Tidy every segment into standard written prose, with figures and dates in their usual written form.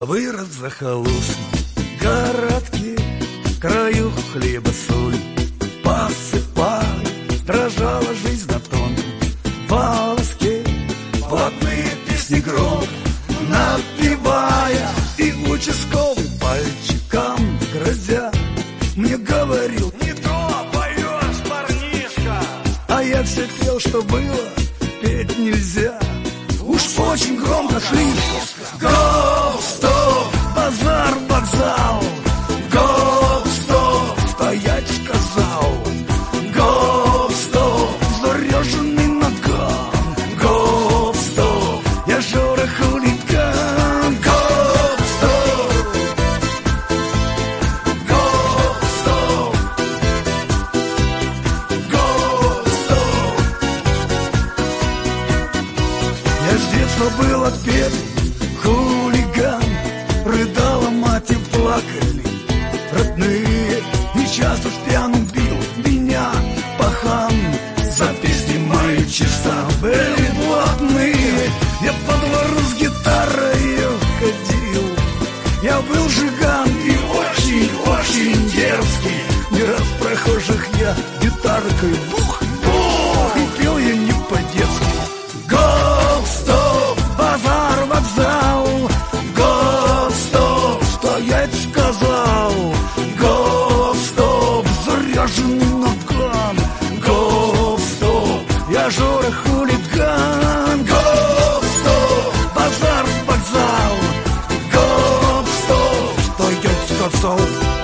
Вырос в захолустном городке, краю хлеба соль посыпали, дрожала жизнь на тонком волоске. Блатные песни громко напевая, и участковый пальчиком грозя мне говорил: не то поешь, парнишка. А я все пел, что было, петь нельзя. Уж очень громко шли. Гоп-стоп, базар, вокзал. Гоп-стоп, стоять сказал. Гоп-стоп, заряженный наган. Гоп-стоп, я Жора хулиган. Гоп-стоп, гоп-стоп, гоп-стоп. Я с детства был отпетый хулиган, рыдала мать и плакали родные, и часто спьяну бил меня пахан. За песни мои часа были блатные, я по двору с гитарой ходил. Я был жиган и очень-очень дерзкий, не раз прохожих я гитаркой бух-бух, и пел я не по-детски. Гоп-стоп, базар, вокзал. Гоп-стоп, стоять сказал. Гоп-стоп, заряженный наган. Гоп-стоп, я Жора хулиган. Гоп-стоп, базар, вокзал. Гоп-стоп, стоять сказал.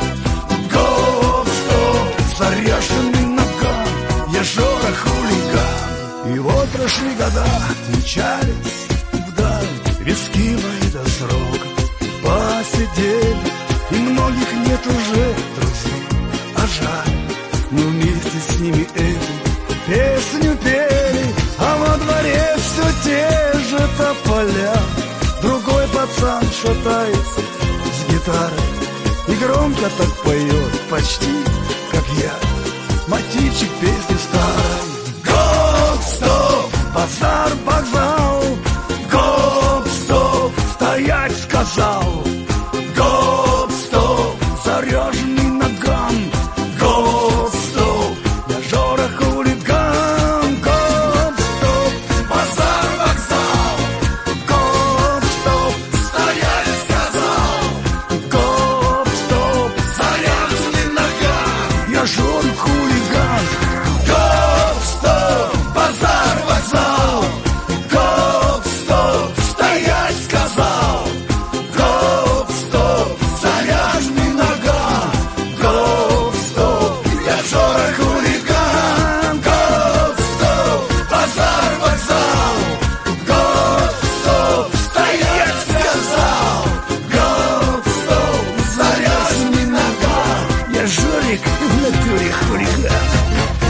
Гоп-стоп, заряженный наган. Я Жора хулиган. И вот прошли года, мчались вдаль, виски мои до срока посидели, и многих нет уже друзей, а жаль. Мы вместе с ними эту песню пели, а во дворе все те же тополя. Другой пацан шатается с гитарой и громко так поет, почти как я, мотивчик песни старой. Гоп-стоп, базар, вокзал. Гоп-стоп, стоять сказал.